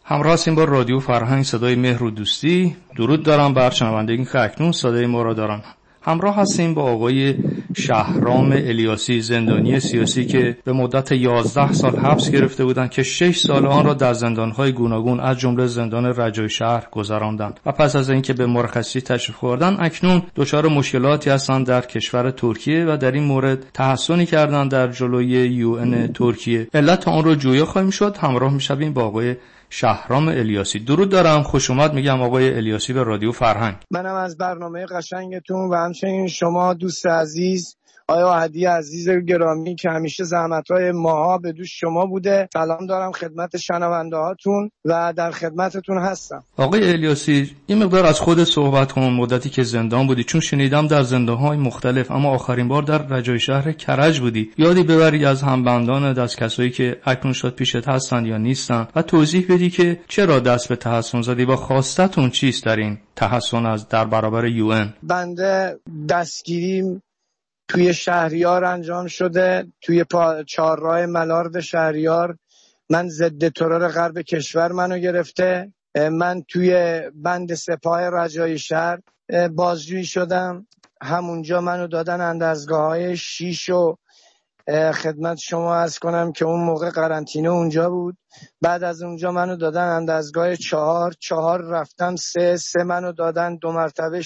همراه هستیم با رادیو فرهنگ صدای مهر و دوستی. درود دارم بر شنوندگان که اکنون صدای ما را دارن. همراه هستیم با آقای شهرام الیاسی، زندانی سیاسی که به مدت 11 سال حبس گرفته بودند که 6 سال آن را در زندان‌های گوناگون از جمله زندان رجای شهر گذراندند و پس از اینکه به مرخصی تشریف بردند اکنون دچار مشکلاتی هستند در کشور ترکیه و در این مورد تحصنی کردند در جلوی UN ترکیه. علت آن را جویا خواهیم شد. همراه می‌شویم با آقای شهرام الیاسی. درود دارم، خوش اومد میگم آقای الیاسی به رادیو فرهنگ. منم از برنامه قشنگتون و همچنین شما دوست عزیز آیا هدی عزیز گرامی که همیشه زحمت‌های ماها به دوش شما بوده، سلام دارم خدمت شنونده هاتون و در خدمتتون هستم. آقای الیاسی، این مقدار از خود صحبت کن. مدتی که زندان بودی، چون شنیدم در زندان‌های مختلف، اما آخرین بار در رجای شهر کرج بودی. یادی ببری از همبندان از کسایی که اکنون شد پیشت هستند یا نیستند و توضیح بدی که چرا دست به تحصن زدی و خواستتون چیست در این تحصن از در برابر UN؟ بنده دستگیریم توی شهریار انجام شده، توی چهارراه ملارد شهریار. من ضد ترور غرب کشور منو گرفته. من توی بند سپاه رجای شهر بازجویی شدم. همونجا منو دادن اندرزگاه‌های 6 و خدمت شما عرض کنم که اون موقع قرنطینه اونجا بود. بعد از اونجا منو دادن اندرزگاه 4 رفتم 3 منو دادن 2 مرتبه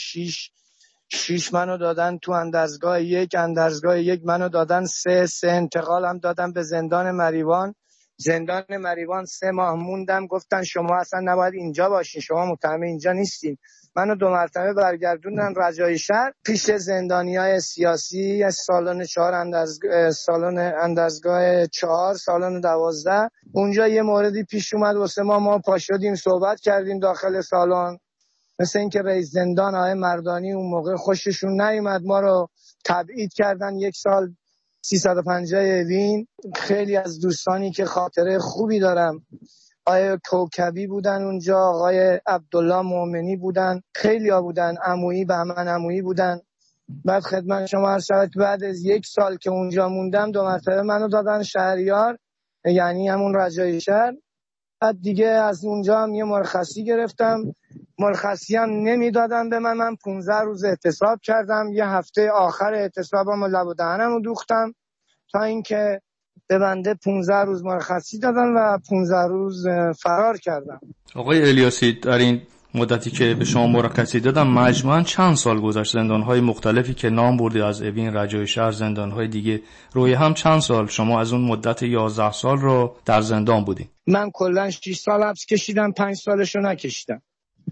6 منو دادن تو اندرزگاه 1 منو دادن 3 انتقالم دادن به زندان مریوان. زندان مریوان 3 ماه موندم، گفتن شما اصلا نباید اینجا باشین، شما متهم اینجا نیستین. منو 2 مرتبه برگردوندن رجای شهر پیش زندانیای سیاسی از سالن 4 سالن اندرزگاه 4 سالن 12. اونجا یه موردی پیش اومد واسه ما پا شدیم صحبت کردیم داخل سالن. مثل اینکه رئیس زندان آقای مردانی اون موقع خوششون نیومد، ما رو تبعید کردن 1 سال 350 اوین. خیلی از دوستانی که خاطره خوبی دارم، آقای کوکبی بودن اونجا، آقای عبدالله مومنی بودن، خیلی ها بودن، عمویی بهمن عمویی بودن. بعد خدمت شما عرض شود بعد از 1 سال که اونجا موندم 2 مرتبه منو دادن شهریار، یعنی همون رجای شهر. بعد دیگه از اونجا هم یه مرخصی گرفتم. مرخصی هم نمیدادن به من 15 روز اعتصاب کردم. یه هفته آخر اعتصابم لب و دهنم رو دوختم تا اینکه به بنده 15 روز مرخصی دادن و 15 روز فرار کردم. آقای الیاسی، در این مدتی که به شما مرخصی دادم مجموعاً چند سال گذشت؟ زندان‌های مختلفی که نام بردی، از اوین، رجای شهر، زندان‌های دیگه، روی هم چند سال شما از اون مدت 11 سال رو در زندان بودی؟ من کلاً 6 سال حبس کشیدم، 5 سالشو نکشیدم.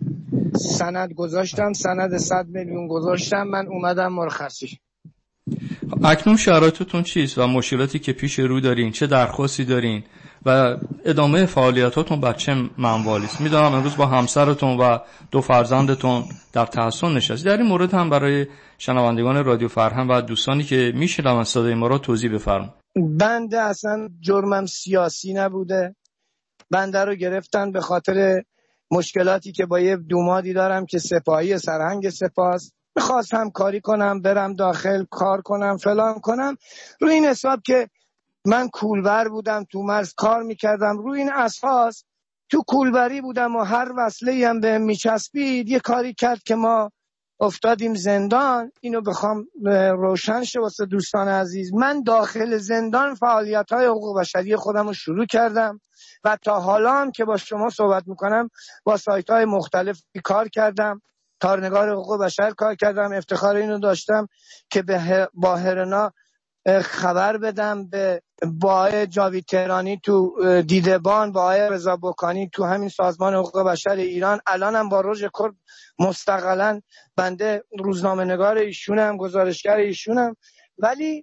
سند گذاشتم، سند 100 میلیون گذاشتم، من اومدم مرخصی. اکنون شرایطتون چیست و مشکلاتی که پیش رو دارین؟ چه درخواستی دارین و ادامه فعالیتاتون بر چه منوالی است؟ میدونم امروز با همسرتون و 2 فرزندتون در تحصن نشستید. در این مورد هم برای شنوندگان رادیو فرهنگ و دوستانی که میشنون صدای ما را توضیح بفرمایید. بنده اصلا جرمم سیاسی نبوده. بنده رو گرفتن به خاطر مشکلاتی که با یه دومادی دارم که سپاهی سرهنگ سپاس. میخواستم کاری کنم، برم داخل کار کنم، فلان کنم. روی این حساب که من کولبر بودم، تو مرز کار میکردم، روی این اساس تو کولبری بودم و هر وصله‌ای هم بهم میچسبید یه کاری کرد که ما افتادیم زندان. اینو بخوام روشن شه واسه دوستان عزیز، من داخل زندان فعالیت‌های حقوق بشری خودم رو شروع کردم و تا حالا هم که با شما صحبت میکنم با سایت‌های مختلفی کار کردم، کارنگار حقوق بشر کار کردم. افتخار اینو داشتم که با هرنا خبر بدم با آقای جاوید تهرانی تو دیدبان، با آقای رضا بوکانی تو همین سازمان حقوق بشر ایران. الانم با رژ کرد مستقلاً بنده روزنامه نگار ایشونم، گزارشگر ایشونم. ولی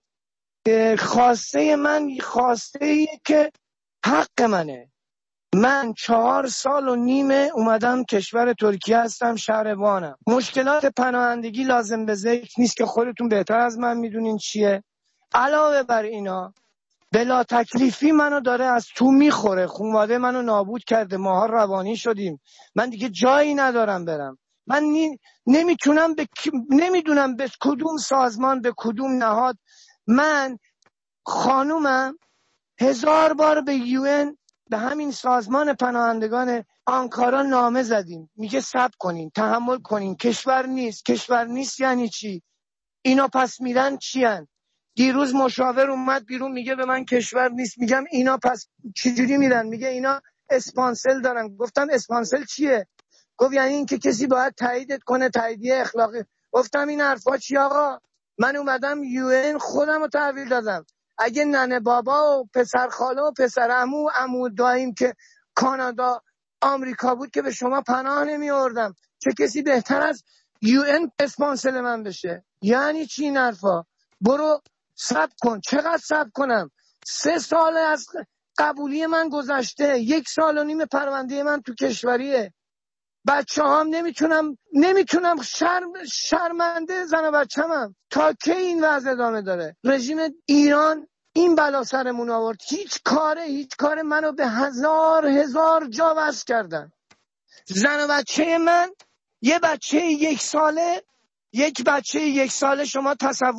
خواسته من خواسته که حق منه. من 4.5 سال اومدم کشور ترکیه هستم، شهروانم. مشکلات پناهندگی لازم به ذکر نیست که خودتون بهتر از من میدونین چیه. علاوه بر اینا بلا تکلیفی منو داره از تو میخوره، خانواده منو نابود کرده، ماها روانی شدیم، من دیگه جایی ندارم برم. من نمیتونم نمیدونم به کدوم سازمان، به کدوم نهاد. من خانومم 1000 بار به UN به همین سازمان پناهندگان آنکارا نامه زدیم، میگه صبر کنین، تحمل کنین، کشور نیست یعنی چی؟ اینا پس میرن چیان؟ دیروز مشاور اومد بیرون میگه به من کشور نیست. میگم اینا پس چجوری میرن؟ میگه اینا اسپانسل دارن. گفتم اسپانسل چیه؟ گفت یعنی این که کسی باید تاییدت کنه، تاییدیه اخلاقی. گفتم این حرفا چی آقا؟ من اومدم UN خودم رو تحویل دادم. اگه ننه بابا و پسر خاله و پسر عمو داییم که کانادا آمریکا بود که به شما پناه نمی آوردم، چه کسی بهتر از UN اسپانسر من بشه؟ یعنی چی این حرفا؟ برو صبر کن. چقدر صبر کنم؟ 3 سال از قبولی من گذشته، 1 سال و نیم پرونده من تو کشوریه. بچه هم نمیتونم شرمنده زن و بچه‌مم. تا کی این وضع ادامه داره؟ رژیم ایران این بلا سرمون آورد. هیچ کار منو به هزار جا وصل کردن. زن و بچه من، یک بچه 1 ساله شما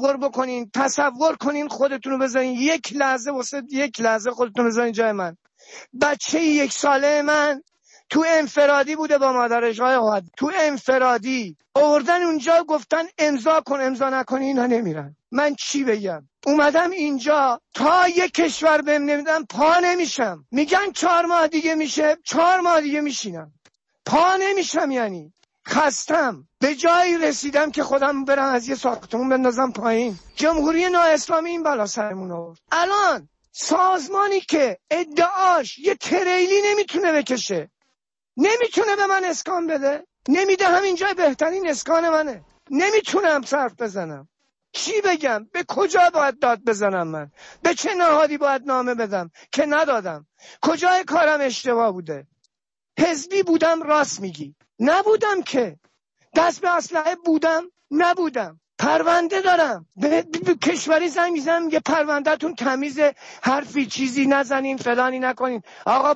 تصور کنین خودتون رو بذارین یک لحظه خودتون رو بذارین جای من. بچه 1 ساله من تو انفرادی بوده با مادرش، تو انفرادی آوردن اونجا، گفتن امضا کن، امضا نکنی اینا نمیرن. من چی بگم؟ اومدم اینجا تا یک کشور بهم نمیدن پا نمیشم. میگن 4 ماه دیگه میشه، 4 ماه دیگه میشینم، پا نمیشم. یعنی خستم. به جایی رسیدم که خودم برم از یه ساختمون بندازم پایین. جمهوری نااسلامی این بلا سرمون آورد. الان سازمانی که ادعاش یه تریلی نمیتونه بکشه، نمیتونه به من اسکان بده، نمیده. همین جای بهترین اسکان منه، نمیتونم صرف بزنم. چی بگم؟ به کجا باید داد بزنم؟ من به چه نهادی باید نامه بدم که ندادم؟ کجای کارم اشتباه بوده؟ حزبی بودم راست میگی، نبودم که. دست به اسلحه بودم، نبودم. پرونده دارم. به کشوری زنگ میزنم میگه پروندهتون تمیزه، حرفی چیزی نزنین، فلانی نکنین. آقا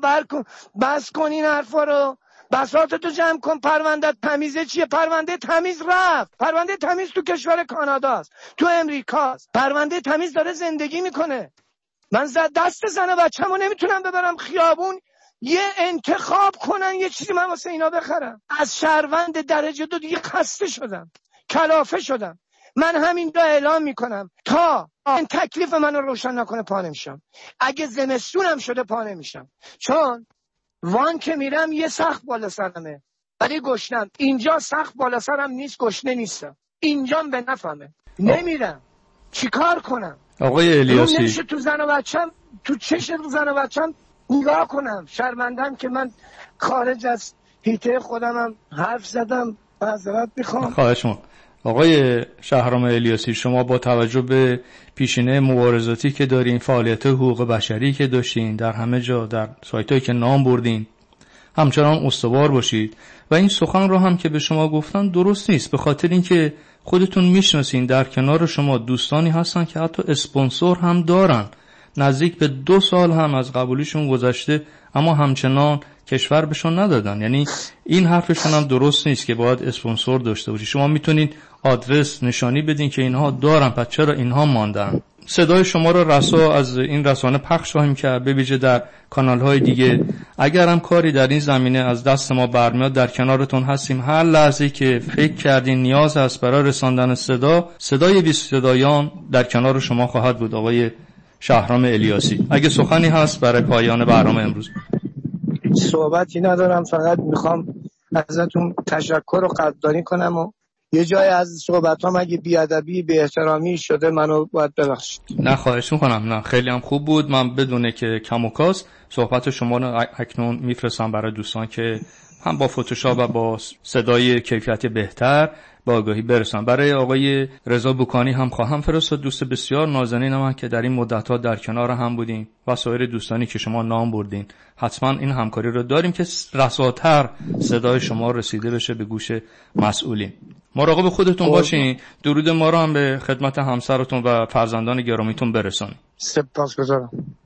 بس کنین حرفا رو، بساطتو جمع کن. پرونده تمیزه چیه؟ پرونده تمیز رفت. پرونده تمیز تو کشور کاناداست، تو امریکاست. پرونده تمیز داره زندگی میکنه. من دست زن و بچه‌مو نمیتونم ببرم خیابون یه انتخاب کنن یه چیزی من واسه اینا بخرم. از شهروند درجه 2 دیگه خسته شدم، کلافه شدم. من همین را اعلام میکنم تا این تکلیف منو روشن نکنه پا نمیشم. اگه زمستونم شده پا نمیشم، چون وان که میرم یه سقف بالا سرمه ولی گشنم. اینجا سقف بالا سرم نیست، گشنه نیستم. اینجام به نفهمه، نمیرم. چیکار کنم؟ آقای الیاسی نمیشه تو زن و بچم، تو چشم زن و بچم نگاه کنم. شرمندم که من خارج از حیطه خودمم حرف زدم، معذرت میخوام. خواهش می‌کنم. آقای شهرام الیاسی، شما با توجه به پیشینه مبارزاتی که دارین، فعالیت حقوق بشری که داشتین در همه جا، در سایتایی که نام بردین، همچنان استوار باشید. و این سخن رو هم که به شما گفتن درست نیست، به خاطر اینکه خودتون میشناسین در کنار شما دوستانی هستن که حتی اسپانسر هم دارن، نزدیک به 2 سال هم از قبولیشون گذشته اما همچنان کشور بهشون ندادن. یعنی این حرفشون هم درست نیست که باید اسپانسر داشته باشی. شما میتونید آدرس نشانی بدین که اینها دارن، پس چرا اینها ماندن؟ صدای شما رو رسا از این رسانه پخش خواهیم کرد، به ویژه در کانال‌های دیگه. اگر هم کاری در این زمینه از دست ما برمیاد در کنارتون هستیم. هر لحظه که فکر کردین نیاز است برای رساندن صدای 20 صدایان در کنار شما خواهد بود. آقای شهرام الیاسی، اگه سخنی هست برای پایان برنامه امروز. صحبتی ندارم، فقط میخوام ازتون تشکر و قدردانی کنم و یه جای از صحبتام اگه بیادبی به احترامی شده منو باید ببخشید. نه خواهش میکنم، نه خیلی هم خوب بود. من بدونه که کم و کاست صحبت شما رو اکنون میفرستم برای دوستان که هم با فتوشاپ و با صدای کیفیت بهتر با آگاهی برسن. برای آقای رضا بوکانی هم خواهم فرستاد، دوست بسیار نازنین من که در این مدت‌ها در کنار هم بودیم و سایر دوستانی که شما نام بردین. حتما این همکاری رو داریم که رساتر صدای شما رسیده بشه به گوش مسئولین. مراقب خودتون باشین. درود ما رو هم به خدمت همسرتون و فرزندان گرامیتون برسونید. سپاسگزارم.